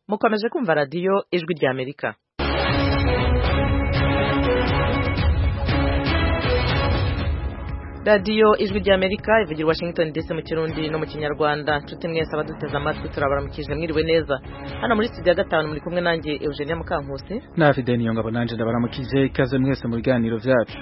mukomeje kumva radiyo ijwi rya Amerika. radiyo ijwi rya Amerika ivugira Washington DC mu Kirundi no mu Kinyarwanda. Nshuti mwese abaduteze amatwi turabaramukije mwiriwe neza. Hano muri studio ya 5 muri kumwe nanjye Eugenia Mukankusi na Fidel Niyongabo nanje ndabaramukije ikaze mwese mu biganiro vyacu.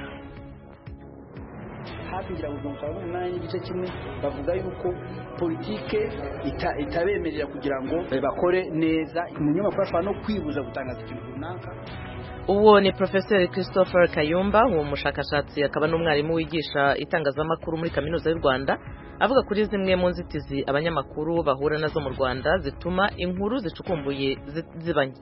Hafi ngo ntabona igice kimwe bavuga yuko politike itabemerera kugira ngo bakore neza, umunyamakuru ashobora no kwibuza gutangaza ikintu runaka. Uwo ni Professor Christopher Kayumba, uwo mushakashatsi akaba n'umwarimu wigisha itangazamakuru muri Kaminuza y'u Rwanda, avuga kuri zimwe mu nzitizi abanyamakuru bahura nazo mu Rwanda zituma inkuru zicukumbuye zibanye.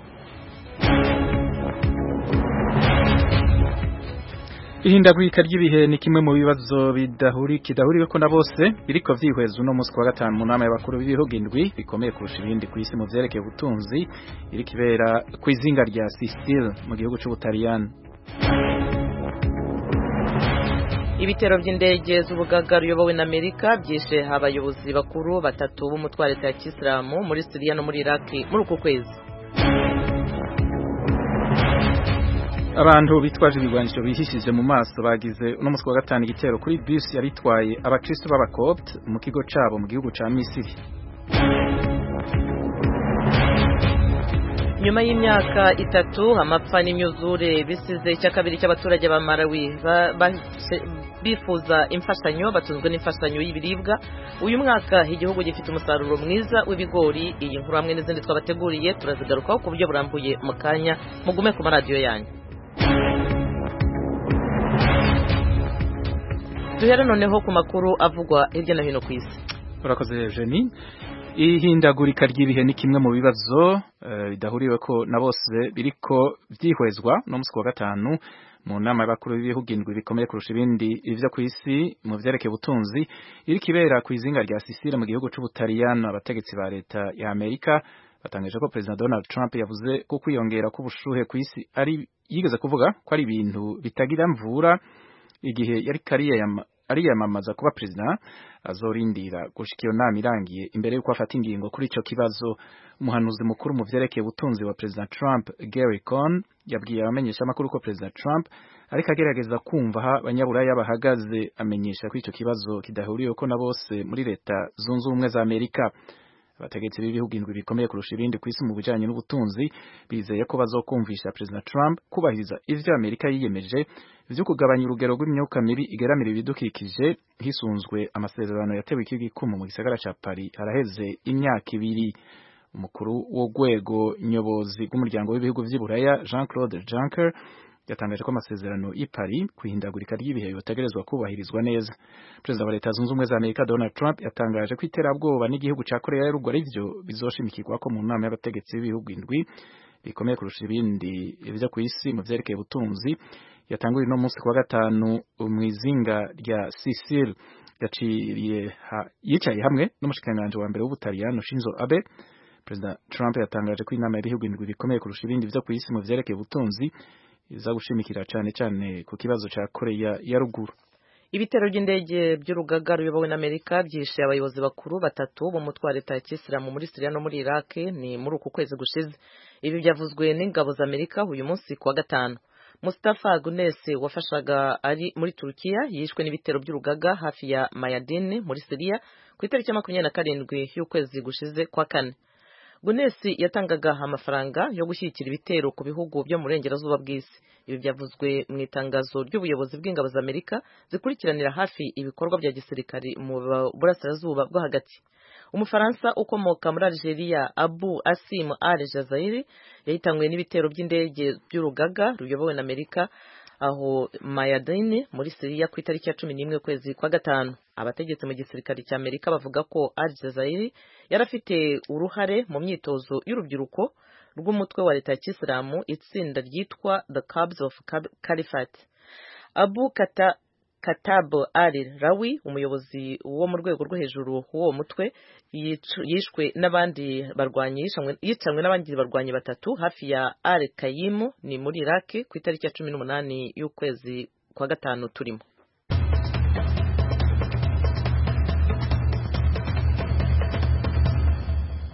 Ihindagurika ry'ibihe ni kimwe mu bibazo kidahuriweko na bose biriko vyihweza uno munsi wa gatanu mu nama y'abakuru b'ibihugu indwi bikomeye kurusha ibindi ku isi mu vyerekeye ubutunzi iri kibera kw'izinga rya Sicile mu gihugu c'Ubutaliyani. Ibitero by'indege z'ubugaga ruyobowe na Amerika byishe abayobozi bakuru batatu b'umutwe wa leta ya Kisilamu muri Syria no muri Iraq muri uku kwezi. Abantu bitwaje ibigwanisho bihishije mu maso bagize uno munsi wa gatanu igitero kuri bus yaritwaye abakristo b'abakopt mu kigo cabo mu gihugu ca Misiri. Nyuma y'imyaka 3 amapfa n'imyuzure bisize icyakabiri cy'abaturage ba Malawi bifuza imfashanyo batunzwe n'imfashanyo y'ibiribwa. Uyu mwaka igihugu gifite umusaruro mwiza w'ibigori. Iyi nkuru hamwe n'izindi twabateguriye turazigarukaho ku buryo burambuye mu kanya. Mugume ku maradiyo yanyu. Duhere noneho ku makuru avugwa hirya no hino ku isi. Urakoze Eugenie. Ihindagurika ry'ibihe ni kimwe mu bibazo bidahuriweko na bose biriko vyihwezwa no munsi wa gatanu mu nama y'abakuru b'ibihugu indwi bikomeye kurusha ibindi ivyo ku isi mu vyerekeye ubutunzi iri kibera kw'izinga rya Sicile mu gihugu c'Ubutaliyani. Abategetsi ba leta ya Amerika batangaje ko President Donald Trump yavuze ko kwiyongera k'ubushuhe ku isi yigeze kuvuga ko ari ibintu bitagira mvura igihe yari ariyamamaza kuba president azorindira gushika iyo nama irangiye imbere yuko afata ingingo kuri ico kibazo. Umuhanuzi mukuru mu vyerekeye ubutunzi wa President Trump Gary Cohn yabwiye abamenyesha amakuru ko President Trump ariko agerageza kumva aho abanyaburaya bahagaze, amenyesha ko ico kibazo kidahuriyeko na bose muri leta zunze ubumwe za Amerika. Abategetsi b'ibihugu indwi bikomeye kurusha ibindi ku isi mu bijanye n'ubutunzi bizeye ko bazokumvisha President Trump kubahiriza ivyo Amerika yiyemeje vyo kugabanya urugero rw'imyuka mibi igeramira ibidukikije hisunzwe amasezerano yatewe ikigikumu mu gisagara ca Paris haraheze imyaka 2. Umukuru w'urwego nyobozi rw'umuryango w'ibihugu vy'Iburaya Jean-Claude Juncker yatangaje ko amasezerano y'i Paris kwihindagurika ry'ibihe yotegerezwa kubahirizwa neza. Perezida wa leta zunze ubumwe za Amerika Donald Trump yatangaje ko iterabwoba n'igihugu ca Korea ya ruguru arivyo bizoshimikirwa ko mu nama y'abategetsi b'ibihugu indwi bikomeye kurusha ibindi ivyo ku isi mu vyerekeye ubutunzi yatanguye no munsi wa gatanu mw'izinga rya Sicile. Yicaye hamwe n'umushikiranganje wa mbere w'Ubutaliyani Shinzo Abe. President Trump yatangaje ko inama y'ibihugu indwi bikomeye kurusha ibindi ivyo ku isi mu vyerekeye ubutunzi iza gushimikira cane ku kibazo ca Korea ya ruguru. Ibitero by'indege by'urugaga ruyobowe na Amerika byishe abayobozi bakuru batatu bo mutwe wa leta ya Kisilamu muri Syria no muri Iraq ni muri uku kwezi gushize. Ibi byavuzwe n'ingabo za Amerika uyu munsi kwa gatanu. Mustafa Gunes wafashaga ari muri Turkiya yishwe n'ibitero by'urugaga hafi ya Mayadin muri Syria ku itariki ya 27 y'ukwezi gushize kwa kane. Gunes yatangaga amafaranga yo gushyigikira ibitero ku bihugu byo mu burengerazuba bw'isi. Ibi byavuzwe mu itangazo ry'ubuyobozi bw'ingabo za Amerika zikurikiranira hafi ibikorwa bya gisirikari mu burasirazuba bwo hagati. Umufaransa ukomoka muri Algeria Abu Asim al-Jazairi yahitanywe n'ibitero by'indege by'urugaga ruyobowe na Amerika aho Mayadin muri Syria ku itariki ya 11 kwezi kwa gatanu. Abategetsi mu gisirikare cya Amerika bavuga ko al-Jazairi yarafite uruhare mu myitozo y'urubyiruko rw'umutwe wa leta ya Kisilamu itsinda ryitwa The Cubs of Caliphate. Abu Katab al-Rawi umuyobozi wo mu rwego rwo hejuru w'uwo mutwe yishwe n'abandi barwanyi batatu hafi ya Al-Qaim ni muri Iraq ku itariki ya 18 y'ukwezi kwa gatanu turimo.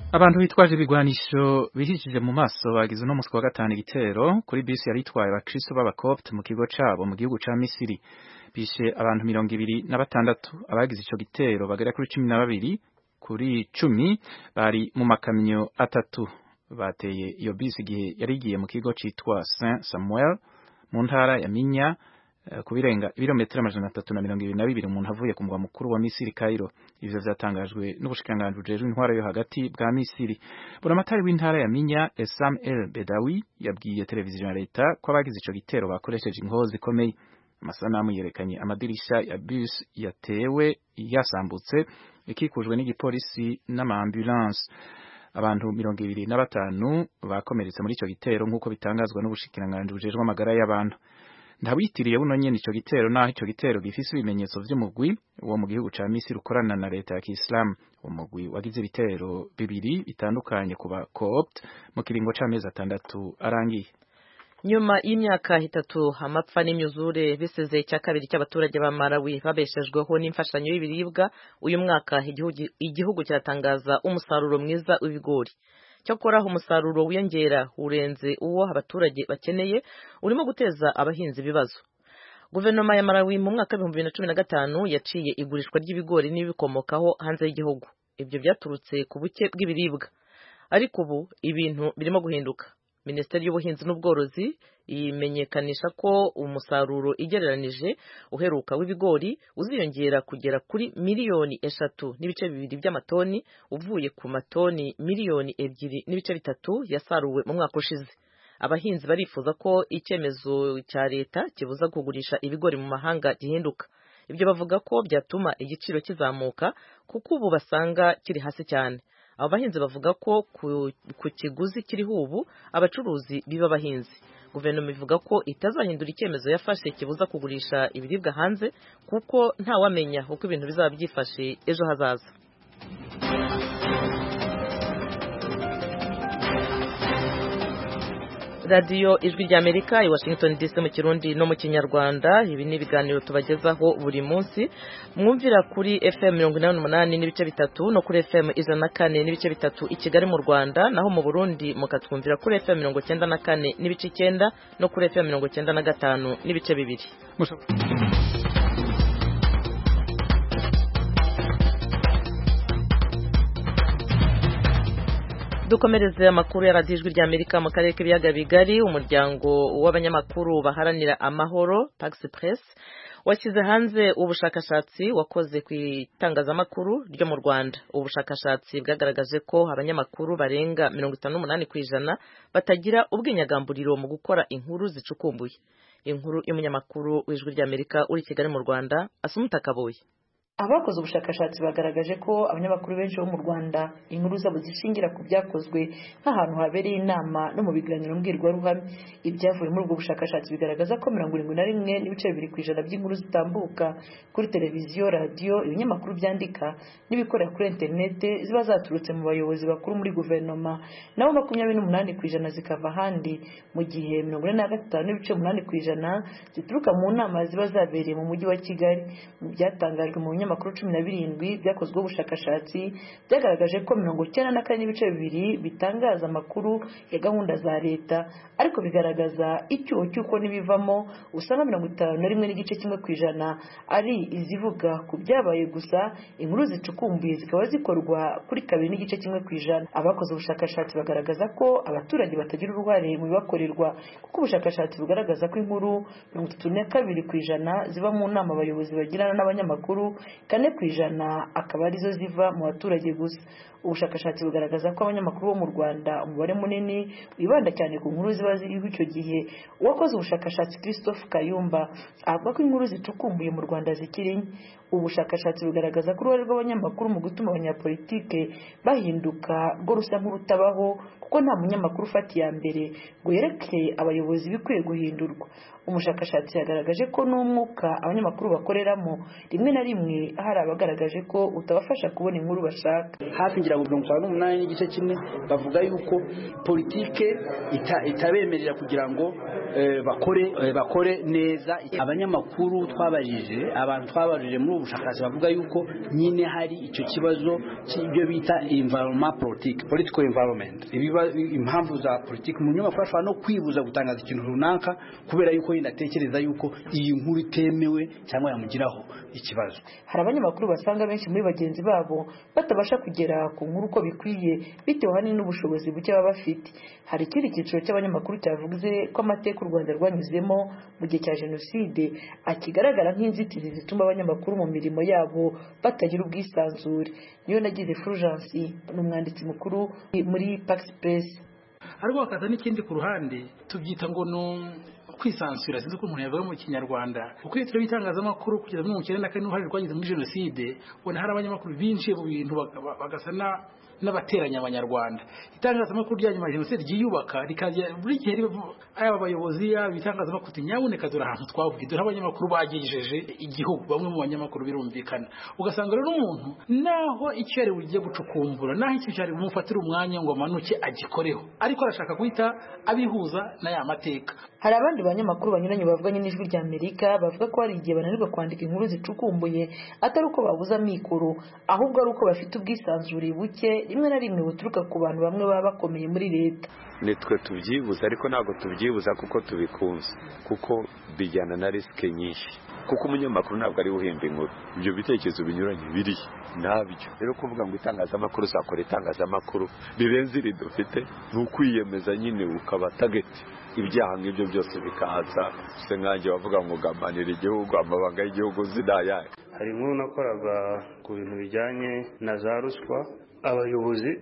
Abantu bitwaje ibigwanisho bihishije mu maso bagize no muswa wa gatanu igitero kuri bisi yari itwaye abakristo b'abakopt mu kigo cabo mu gihugu ca Misiri. Bishe abantu 26 abagize ico gitero bagera kuri 12 kuri 10 bari mu makamyo atatu. Bateye iyo bisi igihe yari igiye mu kigo citwa Saint Samuel mu ntara ya Minya kubirenga ibirometero 322 umuntu avuye ku mugwa mukuru wa Misiri Cairo. Ivyo vyatangajwe n'ubushikiranganji bujejwe intwara yo hagati bwa Misiri. Buramatari w'intara ya Minya Essam El Bedawi yabwiye televiziyo ya leta ko abagize ico gitero bakoresheje inkozi ikomeye. Amasanamu yerekanye amadirisha ya bus yatewe yasambutse ikikujwe n'igipolisi n'ama-ambulance. Abantu 25 bakomeretse muri ico gitero nk'uko bitangazwa n'ubushikiranganji bujejwe amagara y'abantu. Ndawitiriye buno nyene ico gitero naho ico gitero gifise ibimenyetso vy'umugwi wo mu gihugu ca Misiri ukorana na leta ya Islam. Umugwi wagize ibitero bibiri bitandukanye kuba co-opt mu kiringo c'amezi 6 arangiye. Nyuma y'imyaka 3 amapfa n'imyuzure biseze cya kabiri cy'abaturage ba Malawi babeshejweho n'imfashanyo y'ibiribwa uyu mwaka igihugu kiratangaza umusaruro mwiza w'ibigori. Cyakora umusaruro wiyongera urenze uwo abaturage bakeneye urimo guteza abahinzi ibibazo. Guverinoma ya Malawi mu mwaka wa 2015 yaciye igurishwa ry'ibigori n'ibikomokaho hanze y'igihugu. Ibyo byaturutse ku buke bw'ibiribwa. Ariko ubu ibintu birimo guhinduka. Minisiteri y'Ubuhinzi n'Ubworozi imenyekanisha ko umusaruro igereranije uheruka w'ibigori uziyongera kugera kuri miliyoni 3.2 by'amatoni uvuye ku matoni miliyoni 2.3 yasaruwe mu mwaka ushize. Abahinzi barifuza ko icyemezo cya leta kibuza kugurisha ibigori mu mahanga gihinduka. Ibyo bavuga ko byatuma igiciro kizamuka kuko ubu basanga kiri hasi cyane. Abo bahinzi bavuga ko ku kiguzi kiriho ubu abacuruzi biba abahinzi. Guverinoma ivuga ko itazahindura icyemezo yafashe kibuza kugurisha ibiribwa hanze kuko ntawamenya uko ibintu bizaba byifashe ejo hazaza. Radio Ijwi ry'Amerika i Washington DC mu Kirundi no mu Kinyarwanda. Ibi ni ibiganiro tubagezaho buri munsi. Mwumvira kuri FM 88.3 no kuri FM 104.3 i Kigali mu Rwanda, naho mu Burundi mukatwumvira kuri FM 94.9 no kuri FM 95.2. Dukomereze amakuru ya Radio Ijwi ry'Amerika mu karere k'ibiyaga bigari. Umuryango w'abanyamakuru baharanira amahoro Pax Press washyize hanze ubushakashatsi wakoze ku itangazamakuru ryo mu Rwanda. Ubushakashatsi bwagaragaje ko abanyamakuru barenga 58% batagira ubwinyagamburiro mu gukora inkuru zicukumbuye. Inkuru y'umunyamakuru w'Ijwi ry'Amerika uri Kigali mu Rwanda Asumuta Kaboye. Abakoze ubushakashatsi bagaragaje ko abanyamakuru benshi bo mu Rwanda inkuru zabo zishingira ku byakozwe nk'ahantu habereye inama no mu biganiro mbwirwaruhame. Ibyavuye muri ubwo bushakashatsi bigaragaza ko 71.2% by'inkuru zitambuka kuri televiziyo, radio, ibinyamakuru byandika n'ibikorera kuri internet ziba zaturutse mu bayobozi bakuru muri guverinoma, naho 28% zikava ahandi, mu gihe 45.8% zituruka mu nama ziba zabereye mu mujyi wa Kigali. Mu byatangajwe mu makuru 17 byakozwe ubushakashatsi byagaragaje ko 94.2% bitangaza amakuru ya gahunda za leta, ariko bigaragaza icyuho cy'uko nibivamo usanga 51.1% ari izivuga ku byabaye gusa. Inkuru zicukumbuye zikaba zikorwa kuri 2.1%. Abakoze ubushakashatsi bagaragaza ko abaturage batagira uruhare mu bibakorerwa, kuko ubushakashatsi bugaragaza ko inkuru 32% ziba mu nama abayobozi bagirana n'abanyamakuru, 4% akaba arizo ziva mu baturage gusa. Ubushakashatsi bugaragaza ko abanyamakuru bo mu Rwanda umubare munini wibanda cyane ku nkuru ziba ziriho icyo gihe. Uwakoze ubushakashatsi Christophe Kayumba avuga ko inkuru zicukumbuye mu Rwanda zikiri nke. Ubushakashatsi bugaragaza ko uruhare rw'abanyamakuru mu gutuma abanyapolitike bahinduka rwo rusa nk'urutabaho, kuko nta munyamakuru ufata iya mbere ngo yereke abayobozi bikwiye guhindurwa. Umushakashatsi yagaragaje ko n'umwuka abanyamakuru bakoreramo rimwe na rimwe hari abagaragaje ko utabafasha kubona inkuru bashaka. Hafi ngira ngo 58.1% bavuga yuko politike itabemerera kugira ngo bakore neza. Abanyamakuru twabajije, abantu twabajije muri ubushakashatsi bavuga yuko nyine hari icyo kibazo cy'ibyo bita environment politique, political environment, impamvu za politiki. Umunyamakuru ashobora no kwibuza gutangaza ikintu runaka kubera yuko yenda atekereza yuko iyi nkuru itemewe cyangwa yamugiraho ikibazo. Hari abanyamakuru basanga benshi muri bagenzi babo batabasha kugera ku nkuru uko bikwiye bitewe hanini n'ubushobozi buke baba bafite. Hari ikindi cyiciro cy'abanyamakuru cyavuze ko amateka u Rwanda rwanyuzemo mu gihe cya jenoside akigaragara nk'inzitizi zituma abanyamakuru mu mirimo yabo batagira ubwisanzure. Niyo nagize Fulgence, n'umwanditsi mukuru muri Pax Press. Ariko hakaza n'ikindi ku ruhande tubyita ngo no kwisansura, sinzi ko umuntu yavuga mu Kinyarwanda. Uko itiro bitangazamakuru kugeza mu 1994 n'uruhare rwagize muri jenoside, ubona hari abanyamakuru binshi mu bintu bagasana n'abateranya abanyarwanda. Itangazamakuru rya nyuma ya jenoside ryiyubaka rikajya buri gihe aya abayobozi bitangazamakuru nyaboneka dore ahantu twavuga, dore abanyamakuru bagejeje igihugu. Bamwe mu banyamakuru birumvikana, ugasanga rero umuntu naho icyo yari ugiye gucukumbura, naho icyo cyari bumufatira umwanya ngo amanuke agikoreho, ariko arashaka guhita abihuza n'aya mateka. Hari abandi banyamakuru banyuranye bavuganye n'Ijwi rya Amerika bavuga ko hari igihe bananirwa kwandika inkuru zicukumbuye, atari uko babuza mikoro, ahubwo ari uko bafite ubwisanzure buke rimwe na rimwe buturuka ku bantu bamwe baba bakomeye muri leta. Nitwe tubyibuza, ariko ntabwo tubyibuza kuko tubikunze, kuko bijyana na risike nyinshi, kuko umunyamakuru ntabwo ari uhimba inkuru. Ibyo bitekerezo binyuranye biri nabyo. Rero kuvuga ngo itangazamakuru zakora itangazamakuru birenze iri dufite, ni ukwiyemeza nyine ukaba tageti ibyaha nk'ibyo byose bikaza. Se nkanjye wavuga ngo gamanira igihugu, amabanga y'igihugu zidaya. Hari inkuru nakoraga ku bintu bijyanye na za ruswa, abayobozi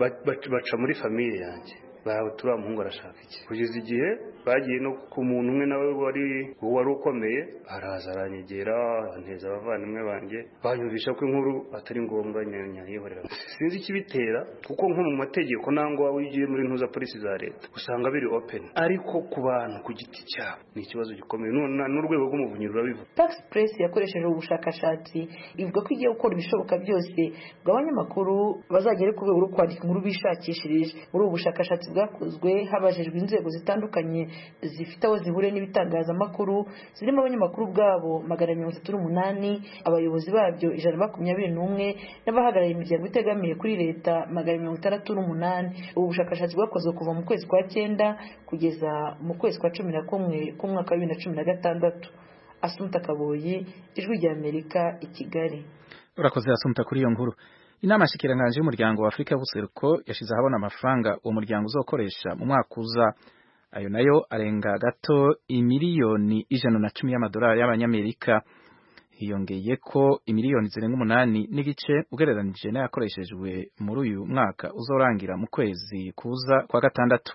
baca muri famiye yanjye, turiya muhungu arashaka iki, kugeza igihe bagiye no ku muntu umwe nawe wari ukomeye, araza aranyegera anteza abavandimwe banjye, banyumvisha ko inkuru atari ngombwa nyayihorera. Sinzi ikibitera, kuko nko mu mategeko nangwa wigiye muri ntuza polisi za leta usanga biri open, ariko ku bantu ku giti cyabo ni ikibazo gikomeye, n'urwego rw'umuvunyi rurabivuga. Pax Press yakoresheje ubushakashatsi ivuga ko igiye gukora ibishoboka byose ngo abanyamakuru bazagere ku rwego rwo kwandika inkuru bishakishirije. Muri ubu bushakashatsi bwakozwe habajijwe inzego zitandukanye zifite aho zihuriye n'ibitangazamakuru, zirimo abanyamakuru bwabo 138, abayobozi babyo 121 n'abahagarariye imiryango itegamiye kuri leta 168. Ubu bushakashatsi bwakozwe kuva mu kwezi kwa 9 kugeza mu kwezi kwa 11 k'umwaka wa 2016. Asumta Kaboyi, Ijwi rya Amerika, i Kigali. Urakoze Asumta kuri iyo nkuru. Inama shikiranganje y'umuryango wa Afrika y'ubuseruko yashize ahabona amafaranga uwo muryango uzokoresha mu mwaka uza. Ayo nayo arenga gato imiliyoni 110 y'amadolari y'abanyamerika. Hiyongeye ko imiliyoni 8 n'igice ugereranije n'ayakoreshejwe muri uyu mwaka uzorangira mu kwezi kuza kwa gatandatu.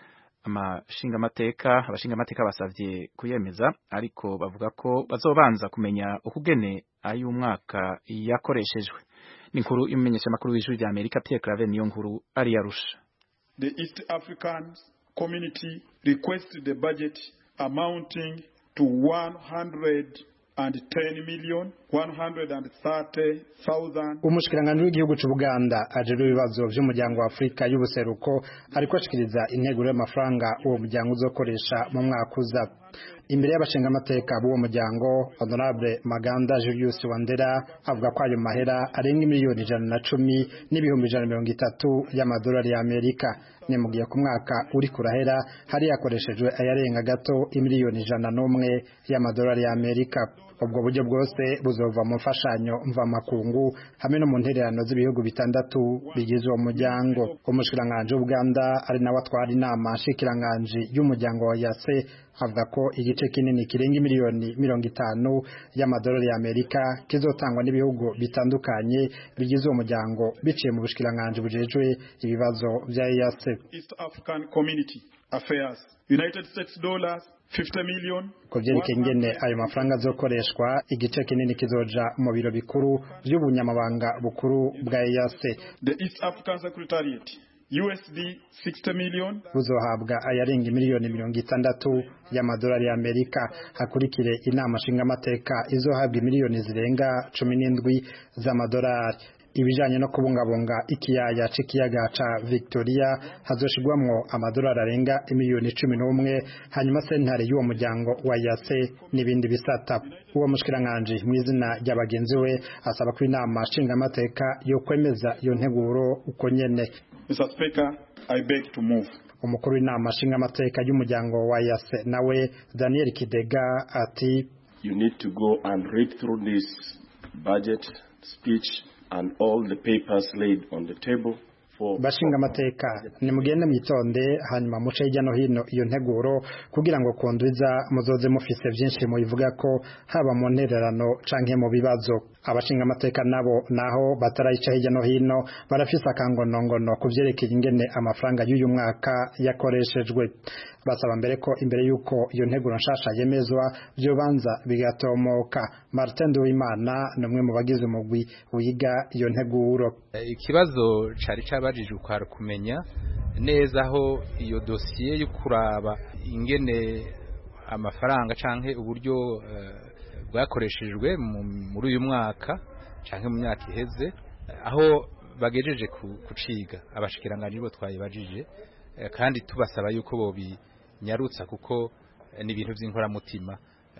Abashingamateka basavye kuyemeza, ariko bavuga ko bazobanza kumenya ukugene ayo mwaka yakoreshejwe. Ninkuru imenyesha makuru w'Ijwi rya Amerika Pierre Claver niyo nkuru ari yarusha. The East African community requested the budget amounting to 110,130,000. Umushikiranganje w'igihugu cy'u Buganda ajejwe ibibazo by'umuryango wa Afrika y'ubuseruko ariko ashikiriza integuro y'amafaranga uwo muryango uzokoresha mu mwaka uza. Imbere y'abashingamateka b'uwo muryango, Honorable Maganda Julius Wandera avuga ko ayo mahera arenga miliyoni 110 n'ibihumbi 130 y'amadolari y'Amerika. Ni mu gihe ku mwaka uri kurahera hari yakoreshejwe ayarenga gato imiliyoni 101 y'amadolari y'Amerika. Ubwo buryo bwose buzova mu mfashanyo mvamakungu hamwe no mu ntererano z'ibihugu bitandatu bigize uwo muryango. Umushikiranganje w'Uganda ari nawe atwara inama shikiranganje y'umuryango wa Yase avuga ko igice kinini kirenga miliyoni 50 y'amadolari y'Amerika kizotangwa n'ibihugu bitandukanye bigize uwo muryango biciye mu bushikiranganje bujejwe ibibazo bya Yase. East African Community Affairs, United States dollars 50 million. Kuvyerekeye ingene ayo mafaranga azokoreshwa, igice kinini kizoja mu biro bikuru by'ubunyamabanga bukuru bwa Yase. The East African Secretariat USD 60 million buzohabwa ayarenga miliyoni 60 y'amadolari y'Amerika. Hakurikire inama nshingamateka izohabwa miliyoni zirenga 17 z'amadolari. ibijanye no kubungabunga ikiyaya c'ikiyaga ca Victoria hazoshirwamwo amadolari arenga miliyoni 11 hanyuma sentare y'uwo muryango wa yase n'ibindi bisata. Uwo mushikiranganje mw'izina ry'abagenzi we asaba ko inama nshingamateka yo kwemeza iyo nteguro uko nyene. Mr. Speaker, I beg to move. Umukuru w'inama nshingamateka y'umuryango wa yase nawe Daniel Kidega ati you need to go and read through this budget speech and all the papers laid on the table. Bashinga amateka ni mugende mwitonde hanyuma muce hirya no hino iyo nteguro kugira ngo kondwiza muzoze mufise byinshi mu bivuga ko haba mu ntererano canke mu bibazo. Abashinga amateka nabo naho batarayica hirya no hino barafise akangonongono kuvyerekeye ingene amafaranga y'uyu mwaka yakoreshejwe. Basaba mbere ko imbere yuko iyo nteguro nshasha yemezwa byobanza bigatomoka. Martin Duwimana numwe mu bagize umugwi wiga iyo nteguro. Ikibazo cari cabajije ukwara kumenya neza aho iyo dossier yo kuraba ingene amafaranga canke uburyo bwakoreshejwe muri uyu mwaka canke mu myaka iheze aho bagejeje kuciga abashikiranganje bo twayibajije kandi tubasaba yuko bobi nyarutsa kuko ni ibintu by'inkoramutima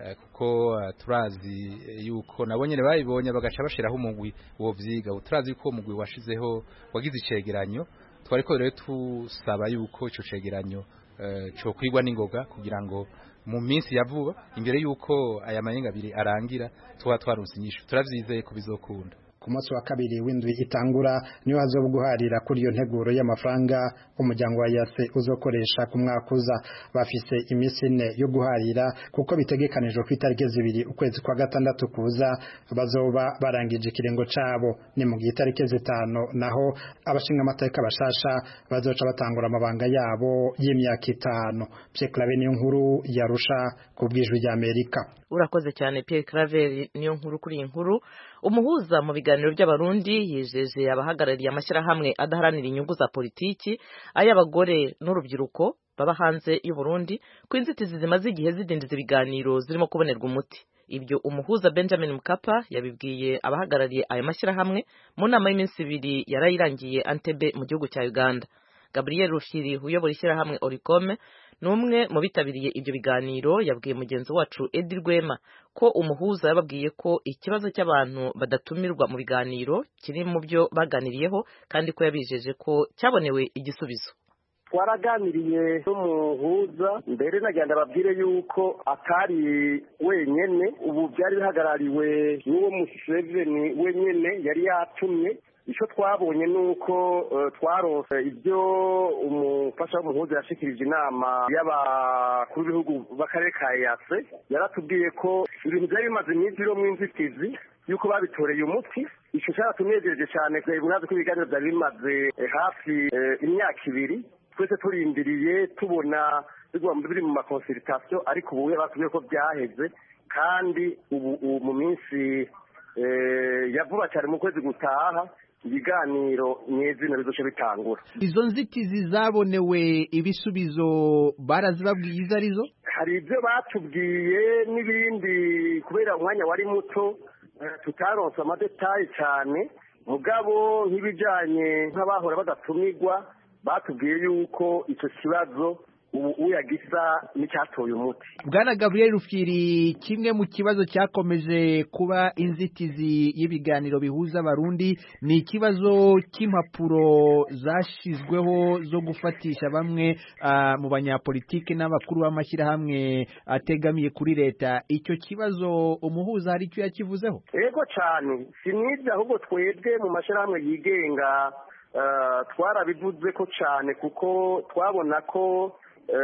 kuko turazi yuko nabo nyene bayibonye bagaca bashiraho umugwi wo vyiga turazi yuko umugwi washizeho wagize icegeranyo twariko rero tusaba yuko ico cegeranyo cyo kwigwa n'ingoga kugira ngo mu minsi ya vuba imbere yuko aya mayenga abiri arangira twarunse inyishu turavyizeye ko bizokunda. Ku munsi wa kabiri w'indwi itangura niyo hazobuguharira kuri iyo nteguro y'amafaranga umuryango wa yase uzokoresha ku mwaka uza. Bafise imisi 4 yo guharira kuko bitegekanijwe ku itariki 2 ukwezi kwa gatandatu kuza bazoba barangije ikirengo cabo. Ni mu gitariki 5 naho abashinga amateka bashasha bazoca batangura amabanga yabo y'imyaka 5. Pierre Claver niyo nkuru yarusha ku bwijwi rya Amerika. Urakoze cyane Pierre Claver niyo nkuru kuri inkuru. Umuhuza mu biganiro by'abarundi yijeje abahagarariye amashyirahamwe adaharanira inyungu za politiki ay'abagore n'urubyiruko baba hanze y'u Burundi ku inzitizi zimaze igihe zidindiza ibiganiro zirimo kubonerwa umuti. Ibyo umuhuza Benjamin Mkapa yabibwiye abahagarariye aya mashyirahamwe mu nama y'iminsi 2 yarayirangiye Entebbe mu gihugu cya Uganda. Gabriel Rufyiri uyobora ishyirahamwe Oricome numwe mu bitabiriye ibyo biganiro yabwiye mugenzi wacu Edi Rwema ko umuhuza yababwiye ko ikibazo cy'abantu badatumirwa mu biganiro kiri mu byo baganiriyeho kandi ko yabijeje ko cyabonewe igisubizo. Twaraganiriye n'umuhuza mbere nagenda babwire yuko atari wenyene ubu byari bihagarariwe n'uwo Museveni wenyene yari yatumye. Icyo twabonye nuko twarose ibyo umufasha w'umuhuza yashikirije inama y'abakuru b'ibihugu b'akarere ka yase yaratubwiye ko ibintu byari bimaze iminsi biro mu inzitizi yuko babitoreye umuti. Icyo cyaratunejeje cyane mwazi ko ibiganiro byari bimaze hafi imyaka 2 twese turindiriye tubona biri mu makonsultation ariko ubu batubwiye ko byaheze kandi ubu mu minsi yavuba cyane mu kwezi gutaha ibiganiro nyezina bizoce bitangura. Izo nzitizi zabonewe ibisubizo barazibabwiye izo arizo? Hari ibyo batubwiye n'ibindi kubera umwanya wari muto tutaronse amadetayi cyane mugabo nk'ibijanye nk'abahora badatumirwa batubwiye yuko icyo kibazo uyagisa n'icyatoye umuti. Bwana Gabriel Rufyiri, kimwe mu kibazo cyakomeje kuba inzitizi y'ibiganiro bihuza abarundi ni ikibazo cy'impapuro zashizweho zo gufatisha bamwe mu banyapolitike n'abakuru b'amashyirahamwe ategamiye kuri leta. Icyo kibazo umuhuza hari icyo yakivuzeho? Yego cyane, sinibyo ahubwo twebwe mu mashyirahamwe yigenga twarabivuze ko cyane kuko twabona ko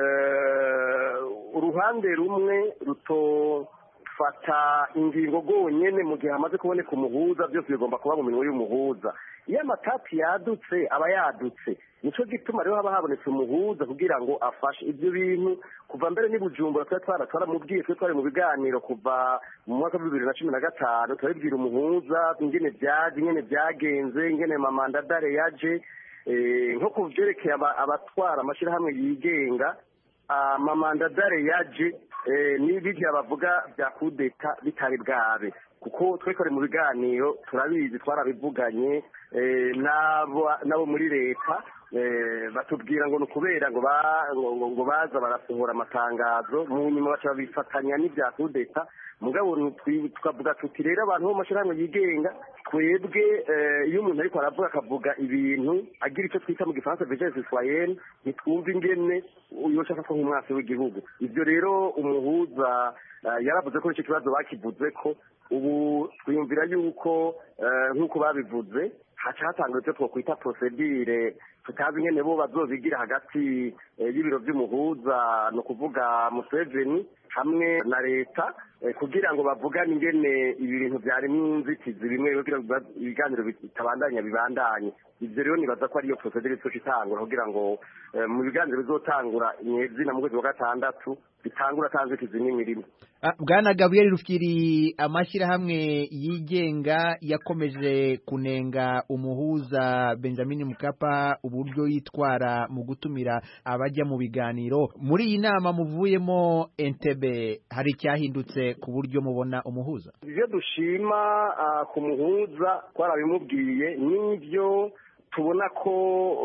uruhande rumwe rutofata ingingo gonyene mu gihe hamaze kuboneka umuhuza byose bigomba kuba mu minwe y'umuhuza. Iyo amatati yadutse aba yadutse nico gituma rero haba habonetse umuhuza kugira ngo afashe ibyo bintu. Kuva mbere ni Bujumbura twaramubwiye twari mu biganiro kuva mu mwaka wa 2015 turabibwira umuhuza ingene byagenze ingene mamandadare yaje nko kuvyerekeye abatwara amashirahamwe yigenga mamandadare yaje n'ibijya bavuga bya kudeta bitari bwabe kuko twekore mu biganiro turabizi twarabivuganye nabo muri leta batubwira ngo nukubera ngo baza barasohora amatangazo mu nyuma baca bifatanya n'ibya kudeta mugabo tukavuga tuti rero abantu bo mashirahamwe yigenga twebwe iyo umuntu ariko aravuga akavuga ibintu agira icyo twita mu gifaransa vigence citoyenne ntitwumva ingene yoshaka ko nk'umwasi w'igihugu ivyo rero umuhuza yaravuze ko icyo kibazo bakivuze ko ubu twiyumvira yuko nk'uko babivuze haca hatangwa icyo twokwita procedure tutazi ingene bo bazobigira hagati y'ibiro vy'umuhuza no kuvuga Museveni hamwe na leta kugira ngo bavugane ingene ibi bintu vyarimwo inzitizi bimwe kugira ngo ibiganiro bitabandanya bibandanye ivyo rero nibaza ko ariyo procedure izoca itangura kugira ngo mu biganiro bizotangura nyezina mu kwezi wa gatandatu bitangura atanzitizi n'imirimo. Bwana Gabriel Rufyiri, amashyirahamwe yigenga yakomeje kunenga umuhuza Benjamin Mkapa uburyo yitwara mu gutumira abajya mu biganiro. Muri iyi nama muvuyemo Entebbe, hari cyahindutse ku buryo mubona umuhuza? Ivyo dushima ku muhuza twarabimubwiye n'ivyo tubona ko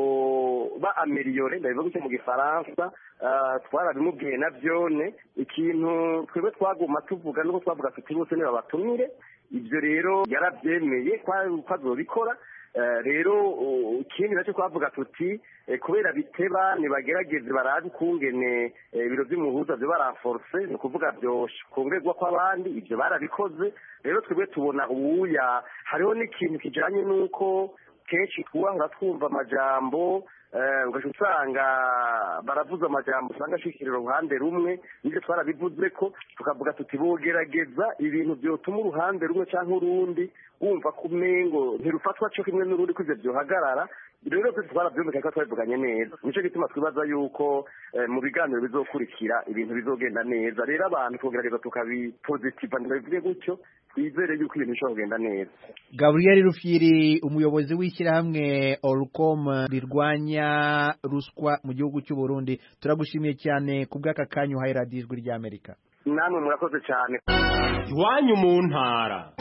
byo ba ameliore ndabivuga icyo mu gifaransa twarabimubwiye navyone ikintu twebwe twaguma tuvuga nuko twavuga tuti bose niba batumire ivyo rero yaravyemeye ko azobikora rero ikindi nacyo twavuga tuti kubera biteba nibagerageze barazi kungene ibiro vy'umuhuza vyo baranforce ni ukuvuga vyokongerwa kw'abandi ivyo barabikoze rero twebwe tubona ubuya hariho n'ikintu kijanye n'uko kenshi twahora twumva amajambo ugaca usanga baravuza amajambo usanga ashikirira uruhande rumwe nivyo twarabivuze ko tukavuga tuti bogerageza ibintu vyotuma uruhande rumwe canke urundi wumva ko umengo ntirufatwa co kimwe n'urundi ko ivyo vyohagarara rero twaravyumvikaye ko twabivuganye neza nico gituma twibaza yuko mu biganiro bizokurikira ibintu bizogenda neza rero abantu tugerageza tukabipositiva ndabivuge gutyo twizere yuko ibintu bishobora kugenda neza. Gabriel Rufyiri, umuyobozi w'ishyirahamwe Orcom rirwanya ruswa mu gihugu cy'u Burundi, turagushimiye cyane ku bw'aka kanyu uhaye radiyo Ijwi ry'Amerika. Namwe murakoze cyane. Iwanyu mu ntara.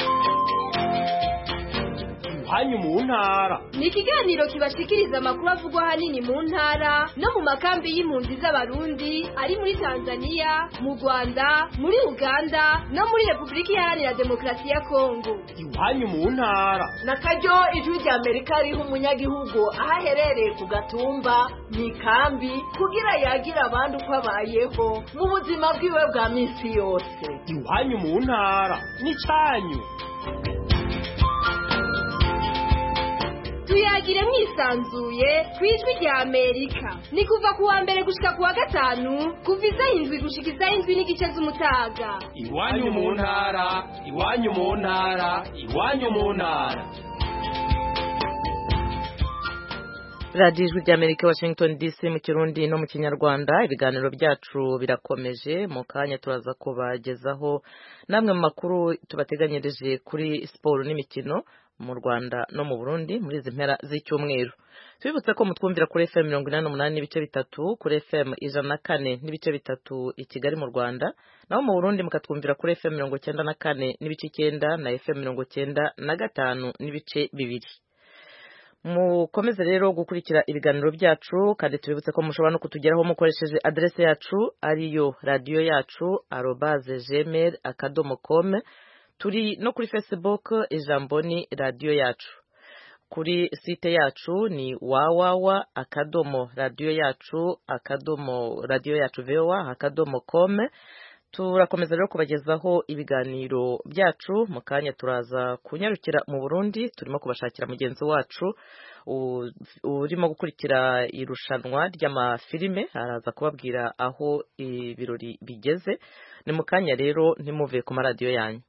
Iwanyu mu ntara ni ikiganiro kibashikiriza amakuru avugwa ahanini mu ntara no mu makambi y'impunzi z'abarundi ari muri Tanzania, mu Rwanda, muri Uganda no muri Repubulika Iharanira Demokarasi ya Kongo. Iwanyu mu ntara nakaryo Ijwi ry'Amerika riha umunyagihugu aho aherereye ku gatumba mu ikambi kugira yagira abandi uko abayeho mu buzima bwiwe bwa minsi yose. Iwanyu mu ntara ni cyanyu. Tuyagire mwisanzuye ku Ijwi ry'Amerika. Ni kuva ku wa mbere gushika ku wa gatanu kuva isaha 7 gushika isaha 7:30 z'umutaga. Iwanyu mu ntara, iwanyu mu ntara, iwanyu mu ntara. Radio Ijwi ry'Amerika, Washington DC, mu Kirundi no mu Kinyarwanda. Ibiganiro byacu birakomeje, mu kanya turaza kubagezaho namwe mu makuru tubateganyirije kuri siporo n'imikino mu Rwanda no mu Burundi muri izi mpera z'icyumweru. Tubibutse ko mutwumvira kuri FM 88 n'ibice bitatu, kuri FM 104 n'ibice bitatu i Kigali mu Rwanda, naho mu Burundi mukatwumvira kuri FM 94 n'ibice 9 na FM 95 n'ibice bibiri. Mukomeze rero gukurikira ibiganiro byacu, kandi tubibutse ko mushobora no kutugeraho mukoresheje adresse yacu ariyo radio yacu @gmail.com. Turi no kuri Facebook, ijambo ni radio yacu. Kuri site yacu ni www.radioyacu.com. Turakomeza rero kubagezaho ibiganiro byacu. Mu kanya turaza kunyarukira mu Burundi, turimo kubashakira mugenzi wacu urimo gukurikira irushanwa ry'amafilime, araza kubabwira aho ibirori bigeze. Ni mu kanya rero ntimuve ku maradiyo yanyu.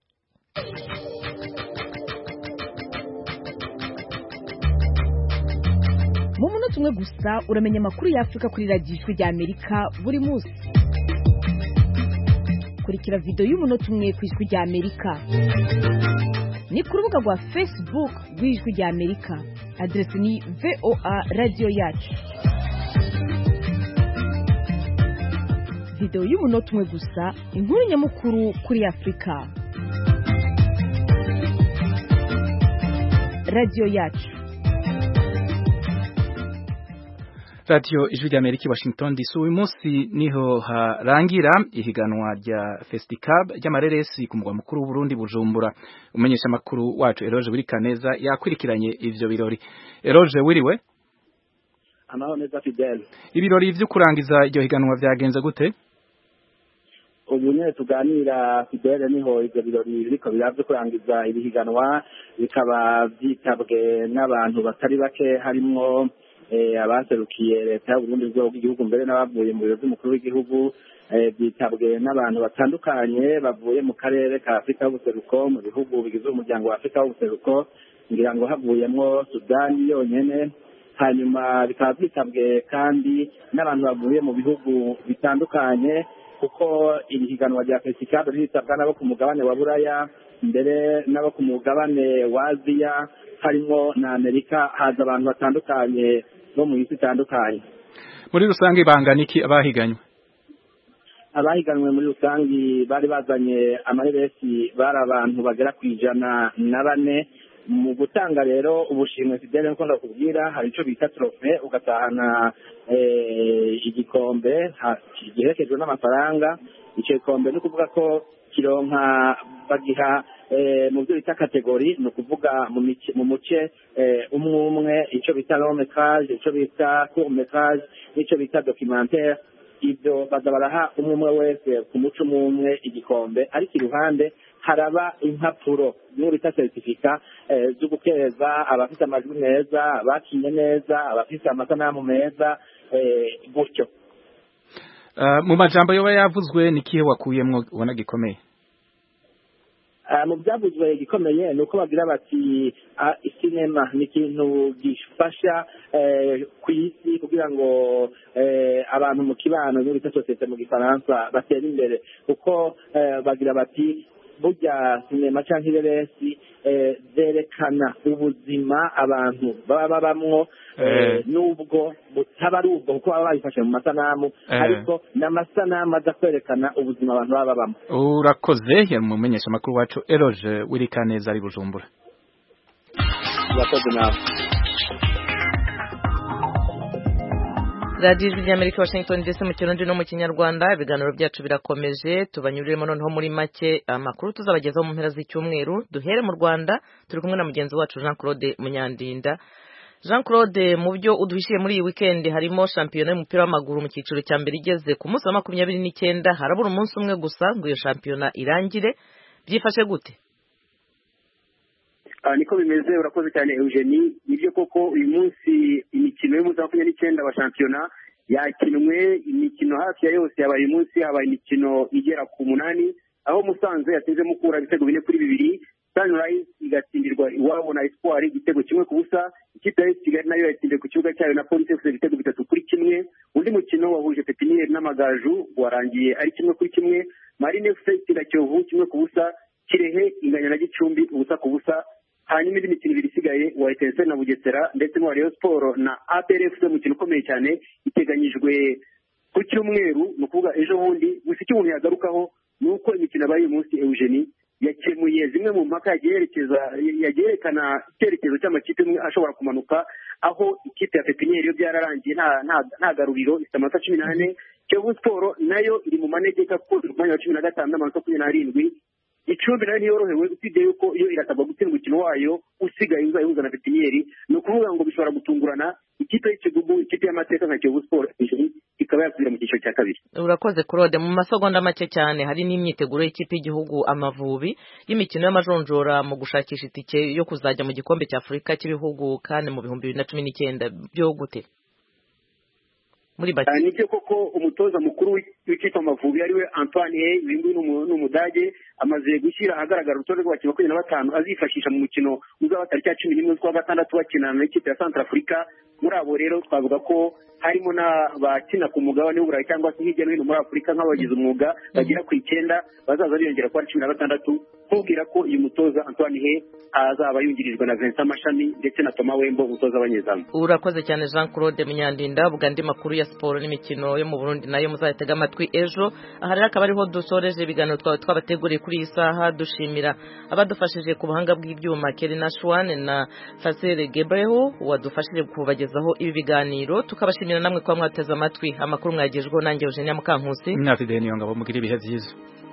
Mu munota umwe gusa uramenya amakuru y'Afrika kuri radiyo Ijwi ry'Amerika buri munsi. Kurikira video y'umunota umwe ku Ijwi ry'Amerika. Ni ku rubuga rwa Facebook rw'Ijwi ry'Amerika. Adresse ni VOA Radio Yacu. Video y'umunota umwe gusa, inkuru nyamukuru kuri Afrika. radiyo yacu. Radio Ijwi ry'Amerika i Washington DC. Uyu munsi niho harangira ihiganwa rya Festicab ry'amareresi ku mugwa mukuru w'u Burundi Bujumbura. Umenyesha makuru wacu Eroge Burikaneza yakwirikiranye ivyo birori. Eroge wiriwe? Amahoro neza Fidel. Ibirori vyo kurangiza iryo higanwa vyagenze gute? Ubu nyene tuganira Fidel niho ivyo birori biriko biravyo kurangiza ibihiganwa bikaba vyitabwe n'abantu batari bake harimwo abaserukiye leta y'u Burundi bw'igihugu mbere n'abavuye mu biro by'umukuru w'igihugu byitabwe n'abantu batandukanye bavuye mu karere ka Afrika y'ubuseruko mu bihugu bigize umuryango wa Afrika y'ubuseruko ngira ngo havuyemwo Sudani yonyene hanyuma bikaba byitabwe kandi n'abantu bavuye mu bihugu bitandukanye kuko iri higanwa rya Festicab ritabwa nabo ku mugabane wa Buraya mbere nabo ku mugabane wa Aziya harimo na Amerika haza abantu batandukanye bo mu isi itandukanye. Muri rusange bangana iki abahiganywe? Abahiganwe muri rusange bari bazanye amareresi bari abantu bagera ku 104 mu gutanga rero ubushimwe Fidel nko ndakubwira hari ico bita trophée ugatahana igikombe giherekejwe n'amafaranga. Ico gikombe ni kuvuga ko kironka bagiha mu byo bita kategori ni ukuvuga mu muce umwe icyo bita long métrage icyo bita court métrage n'icyo bita documentaire. Ibyo baza baraha umwe wese ku muco umwe igikombe ariko iruhande haraba impapuro n'urita certificat zo gukeza abafite amajwi meza abakinye neza abafite amasanamu meza gutyo. Mu majambo yoba yavuzwe nikihe wakuyemwo ubona gikomeye? Mu byavuzwe gikomeye ni uko bagira bati sinema ni ikintu gifasha ku isi kugira ngo abantu mu kibano n'urita sosiyete mu gifaransa batera imbere kuko bagira bati burya sinema canke ireresi zerekana ubuzima abantu baba babamwo nubwo butaba ari ubwo kuko baba bayifashe mu masanamu ariko n'amasanamu aza kwerekana ubuzima abantu baba babamwo. Urakoze yari umumenyesha makuru wacu Eroge Burikaneza ari Bujumbura. Urakoze nawe. Radio Ijwi ry'Amerika Washington DC mu Kirundi no mu Kinyarwanda. Ibiganiro byacu birakomeje tubanyuriremo noneho muri make amakuru tuzabagezaho mu mpera z'icyumweru. Duhere mu Rwanda turi kumwe na mugenzi wacu Jean Claude Munyandinda. Jean Claude, mu byo uduhishiye muri iyi weekend harimo shampiyona y'umupira w'amaguru mu cyiciro cya mbere igeze ku munsi wa 29 harabura umunsi umwe gusa ngo iyo shampiyona irangire. Byifashe gute? Niko bimeze. Urakoze cyane Eugenie. Nibyo koko uyu munsi imikino y'umunsi wa 29 wa shampiyona yakinwe, imikino hafi ya yose yabaye uyu munsi, habaye imikino igera ku 8 aho Musanze yateze mukura ibitego 4-2, Sunrise igatsindirwa iwabo na Espoir igitego 1-0, ikipe ya Kigali nayo yatsindiwe ku kibuga cyayo na Police FC ibitego 3-1. Undi mukino wahuje Pepiniere n'Amagaju warangiye ari 1-1, Marine FC itsinda Kiyovu 1-0, Kirehe inganya na Gicumbi 0-0. Hanyuma indi mikino ibiri isigaye wa Etincelle na Bugesera ndetse na Rayon Sport na APR FC mu kintu ukomeye cyane iteganyijwe ku cyumweru no kuvuga ejo bundi. Gusa icyo umuntu yagarukaho ni uko imikino abaye uyu munsi Eugenie yakemuye zimwe mu mpaka yagerekana icyerekezo cy'amakipe amwe ashobora kumanuka, aho ikipe ya Pepiniere yo byararangiye nta garuriro ifite amanota 18. Kiyovu Sport nayo iri mu manegeka kuko iri ku mwanya wa 15 n'amanota 27. Icumbi nayo ntiyorohewe usibye yuko iyo iratabwa gutsinda umukino wayo usigaye uzayihuza na Pepiniere. Ni ukuvuga ngo bishobora gutungurana ikipe y'Ikigugu, ikipe y'amateka nka Kiyovu Sport ikaba yasubira mu cyiciro cya kabiri. Urakoze Claude. Mu masegonda make cyane hari n'imyiteguro y'ikipe y'igihugu Amavubi y'imikino y'amajonjora mu gushakisha itike yo kuzajya mu gikombe cya Afurika cy'ibihugu kandi mu 2019 byo gute? Muri bati nibyo koko umutoza mukuru w'ikipe Amavubi ariwe Antoine Hey n'umudage amaze gushyira ahagaragara urutonde rw'abakinnyi 25 azifashisha mu mukino uzaba tariki ya 11 z'ukwa gatandatu bakinana n'ikipe ya Centrafrica. Muri abo rero twavuga ko harimo n'abakina ku mugabane w'Uburayi cyangwa se hirya no hino muri Afurika nk'abagize umwuga bagera ku 9 bazaza biyongera kwa 16. kubwira ko uyu mutoza Antoine Hey azaba yungirijwe na Vincent Mashami ndetse na Thomas Wembo umutoza w'abanyezamu. Urakoze cyane Jean Claude Munyandinda. Ubwo andi makuru ya siporo n'imikino yo mu Burundi nayo muzayatega amatwi ejo. Aha rero akaba ariho dusoreje ibiganiro twabateguriye kuri iyi saha. Dushimira abadufashije ku buhanga bw'ibyuma Kerina Shwane na Fasere Gebreho wadufashije kubagezaho ibi biganiro. Tukabashimira namwe kwa mwateze amatwi. Amakuru mwagejweho nanjye Eugenia Mukankusi na Fideni Yongabo mugira ibihe byiza.